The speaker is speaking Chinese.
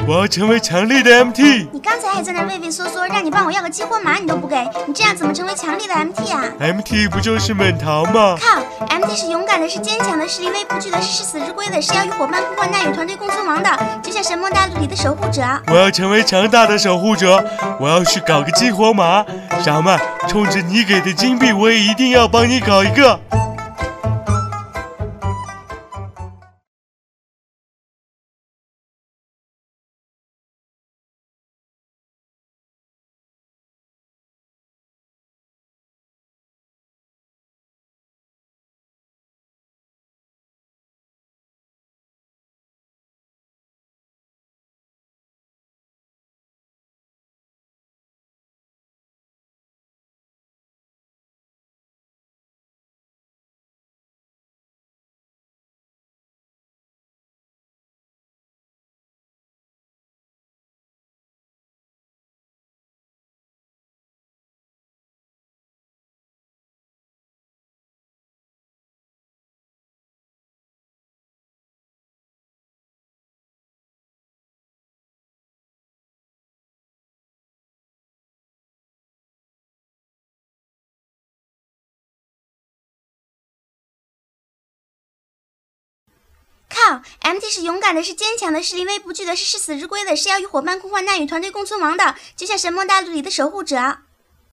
我要成为强力的 MT。 你刚才还在那畏畏缩缩，让你帮我要个激活码你都不给，你这样怎么成为强力的 MT 啊 ？MT 不就是猛逃吗？ 靠 ，MT 是勇敢的，是坚强的，是临危不惧的，是誓死日归的，是要与伙伴共患难、与团队共存亡的，就像神魔大陆里的守护者。 我要成为强大的守护者，我要去搞个激活码。小曼，冲着你给的金币，我也一定要帮你搞一个。 靠 ，MT 是勇敢的，是坚强的，是临危不惧的，是誓死日归的，是要与伙伴共患难、与团队共存亡的，就像神魔大陆里的守护者。